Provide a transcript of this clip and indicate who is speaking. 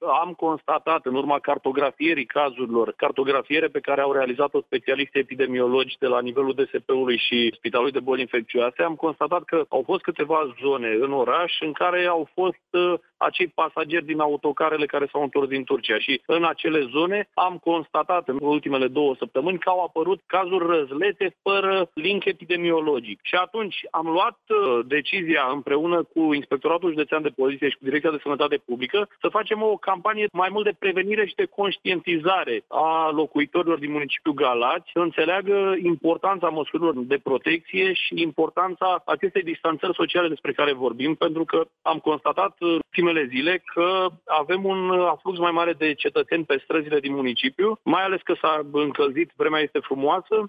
Speaker 1: am constatat în urma cartografierii cazurilor, cartografiere pe care au realizat-o specialiști epidemiologi de la nivelul DSP-ului și Spitalului de Boli Infecțioase, am constatat că au fost câteva zone în oraș în care au fost acei pasageri din autocarele care s-au întors din Turcia și în acele zone am constatat în ultimele 2 săptămâni că au apărut cazuri răzlete fără link epidemiologic. Și atunci am luat decizia împreună cu Inspectoratul Județean de Poliție și cu Direcția de Sănătate Publică să facem o campanie mai mult de prevenire și de conștientizare a locuitorilor din municipiul Galați, să înțeleagă importanța măsurilor de protecție și importanța acestei distanțări sociale despre care vorbim, pentru că am constatat în ultimele zile că avem un aflux mai mare de cetățeni pe străzile din municipiu, mai ales că s-a încălzit, vremea este frumoasă